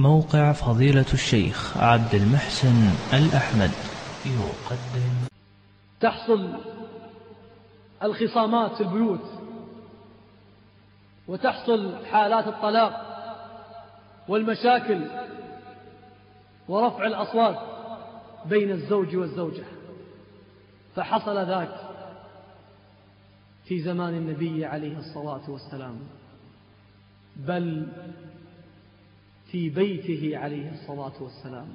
موقع فضيلة الشيخ عبد المحسن الأحمد يقدم. تحصل الخصامات في البيوت، وتحصل حالات الطلاق والمشاكل ورفع الأصوات بين الزوج والزوجة. فحصل ذاك في زمان النبي عليه الصلاة والسلام، بل في بيته عليه الصلاة والسلام،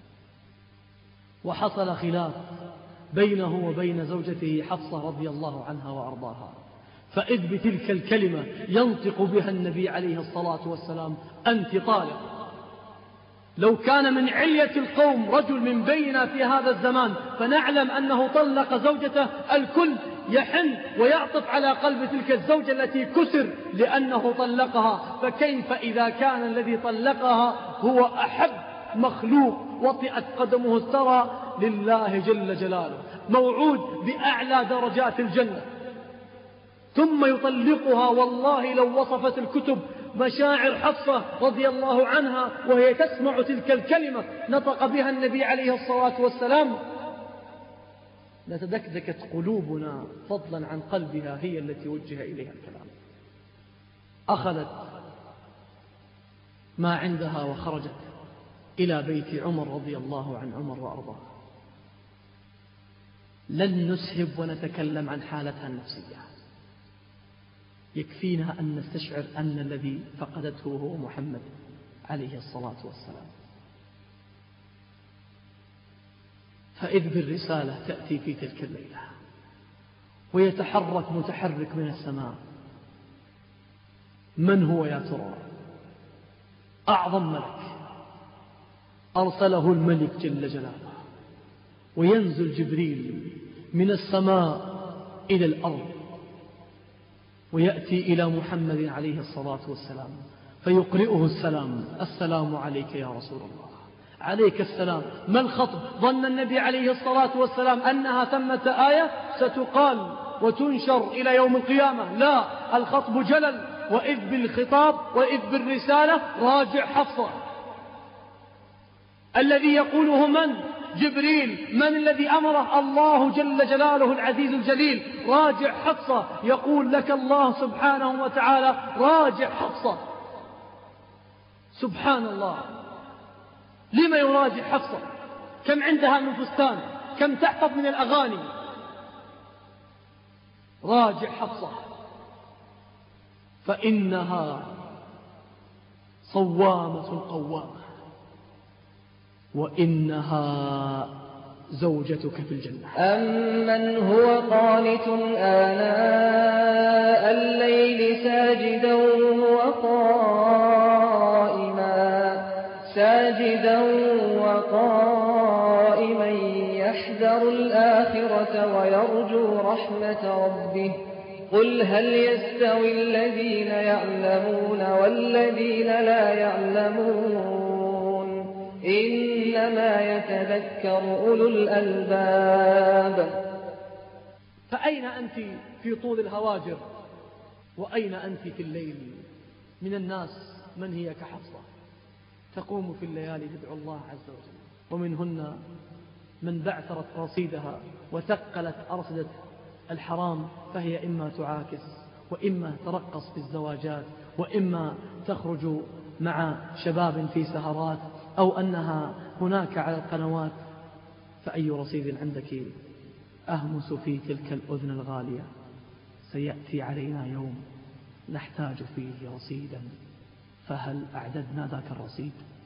وحصل خلاف بينه وبين زوجته حفصة رضي الله عنها وأرضاها. فإذ بتلك الكلمة ينطق بها النبي عليه الصلاة والسلام: أنت طالق. لو كان من علية القوم رجل من بيننا في هذا الزمان فنعلم أنه طلق زوجته، الكل يحن ويعطف على قلب تلك الزوجة التي كسر لأنه طلقها. فكيف إذا كان الذي طلقها هو أحب مخلوق وطئت قدمه الثرى لله جل جلاله، موعود بأعلى درجات الجنة، ثم يطلقها؟ والله لو وصفت الكتب مشاعر حفصة رضي الله عنها وهي تسمع تلك الكلمة نطق بها النبي عليه الصلاة والسلام لتدكدكت قلوبنا، فضلا عن قلبها هي التي وجه إليها الكلام. أخذت ما عندها وخرجت إلى بيت عمر رضي الله عن عمر وأرضاه. لن نسهب ونتكلم عن حالتها النفسية، يكفينا أن نستشعر أن الذي فقدته هو محمد عليه الصلاة والسلام. فإذ بالرسالة تأتي في تلك الليلة ويتحرك متحرك من السماء. من هو يا ترى؟ أعظم ملك أرسله الملك جل جلاله، وينزل جبريل من السماء إلى الأرض ويأتي إلى محمد عليه الصلاة والسلام فيقرئه السلام: السلام عليك يا رسول الله. عليك السلام. ما الخطب؟ ظن النبي عليه الصلاة والسلام أنها ثمة آية ستقال وتنشر إلى يوم القيامة. لا، الخطب جلل. وإذ بالخطاب وإذ بالرسالة راجع حفصة. الذي يقوله من؟ جبريل. من الذي أمره؟ الله جل جلاله العزيز الجليل. راجع حفصة. يقول لك الله سبحانه وتعالى: راجع حفصة. سبحان الله. لما يراجع حفصة؟ كم عندها من فستان؟ كم تحفظ من الأغاني؟ راجع حفصة، فإنها صوامة قوامة، وإنها زوجتك في الجنة. أمن هو قانت آناء الليل ساجدا وقائما يحذر الآخرة ويرجو رحمة ربه. قل هل يستوي الذين يعلمون والذين لا يعلمون؟ إنما يتذكر أولو الألباب. فأين أنت في طول الهواجر؟ وأين أنت في الليل؟ من الناس من هي كحفصة تقوم في الليالي تدعو الله عز وجل، ومنهن من بعثرت رصيدها وثقلت أرصدة الحرام، فهي إما تعاكس وإما ترقص في الزواجات وإما تخرج مع شباب في سهرات أو أنها هناك على القنوات. فأي رصيد عندك أهمس في تلك الأذن الغالية؟ سيأتي علينا يوم نحتاج فيه رصيدا، فهل أعددنا ذاك الرصيد؟